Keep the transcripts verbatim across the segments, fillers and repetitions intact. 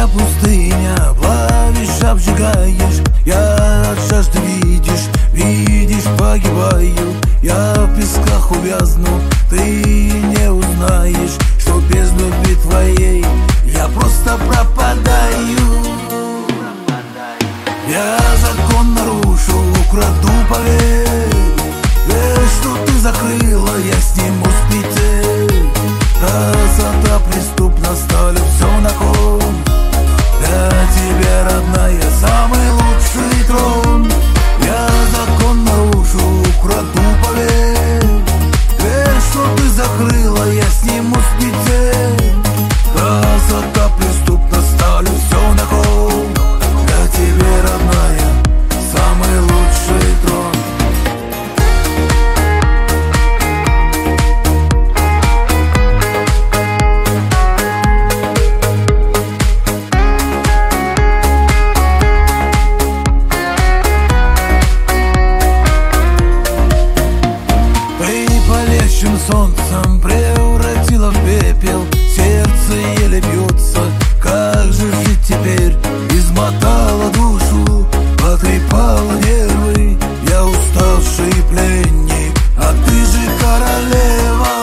меня пустыня, плавишь, обжигаешь. Я от жажды, видишь, видишь, погибаю. Я в песках увязну, ты не узнаешь, что без любви твоей я просто пропадаю. Я закон нарушу, украду, поверь. Верь, что ты закрыла, я сниму с петель. Красота преступна, ставлю все на кон. Для тебя, родная, самый лучший трон. Я закон нарушу, украду, поверь. Верь, что ты закрыла, я сниму с петель. Красота преступна, ставлю все на кон. Для тебя, родная, самый лучший трон. Палящим солнцем превратила в пепел. Сердце еле бьется, как же жить теперь? Измотала душу, потрепала нервы. Я уставший пленник, а ты же королева.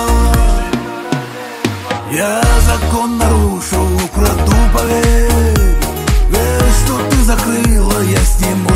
Я закон нарушу, украду, поверь. Верь, что ты закрыла, я сниму